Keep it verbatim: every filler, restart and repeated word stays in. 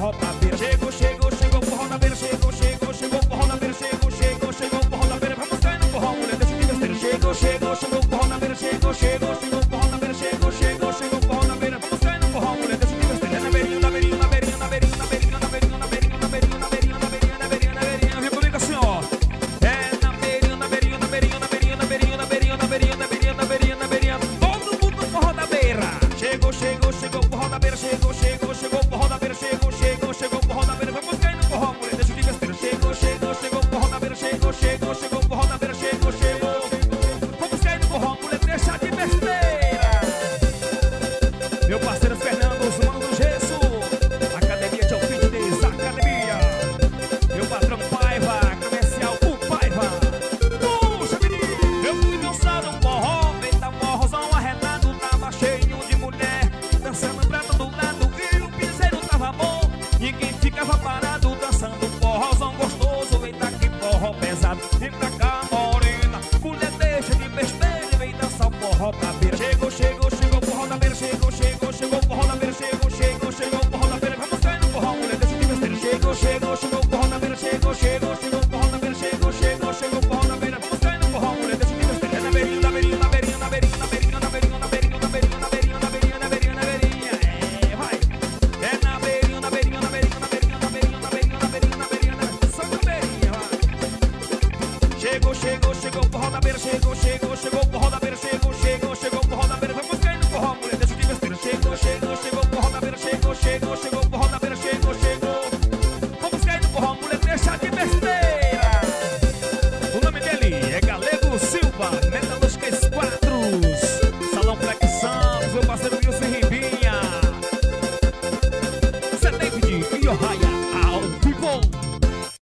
forró da beira. Chegou, chegou, chegou o forró da beira. Chegou, chegou, chegou o forró da beira. Chegou, chegou, chegou o forró da beira. Vamos cair no forró, mulher, deixa de besteira. Chegou, chegou, chegou o forró da beira. Chegou, chegou, chegou o forró da beira. Chegou, chegou, chegou o forró da beira. Vamos cair no forró, mulher, deixa de besteira. É na beirinha, na beirinha, na beirinha, na beirinha, na beirinha, na beirinha, na beirinha, na beirinha, na beirinha, na beirinha, na beirinha, na beirinha. Vem comigo assim, ó. É na beirinha, na beirinha, na beirinha, na beirinha, na beirinha, na beirinha, na beirinha, na beirinha, na beirinha, na beirinha. Todo mundo no forró da beira. Chegou, chegou, chegou o forró da beira. Chegou, chegou, chegou o forró da beira. Chegou, chegou, chegou o forró da beira. Vamos cair no forró, mulher, deixa de besteira. Chegou, chegou, chegou o forró da beira. Chegou, chegou, chegou o forró da beira. Chegou, chegou. Vamos cair no forró, mulher, deixa de besteira. Meu parceiro Fernando, os mano do gesso. Academia de Fitness, academia. Meu patrão Paiva, comercial o Paiva. Puxa, menino, eu fui dançar um forró. Feita um forrozão arretado, tava cheio de mulher dançando pra todo lado e o piseiro tava bom. Ninguém ficava parado dançando um forrozão gostoso. Eita, que forró pesado. Vem pra cá, morena, mulher, deixa de besteira. Vem dançar o forró da beira. Chegou, chegou, chegou o forró da beira. Chegou, chegou, chegou o forró da beira. Chegou, chegou, chegou o forró da beira. Vamos cair no forró, mulher, deixa de besteira. Chegou, chegou, chegou o forró da beira. Chegou, chegou, chegou o forró da beira. Chegou, chegou, chegou o forró da beira. Vamos cair no forró, mulher, deixa de besteira. É na beirinha, na beirinha, na beirinha, na beirinha, na beirinha, na beirinha, na beirinha, na beirinha, na beirinha, na beirinha, na beirinha, na beirinha. É, vai. É na beirinha, na beirinha, na beirinha, na beirinha, na beirinha, na beirinha, na beirinha, na beirinha, na beirinha. Só na beirinha, vai. Chegou, chegou, chegou o forró da beira. Chegou, chegou.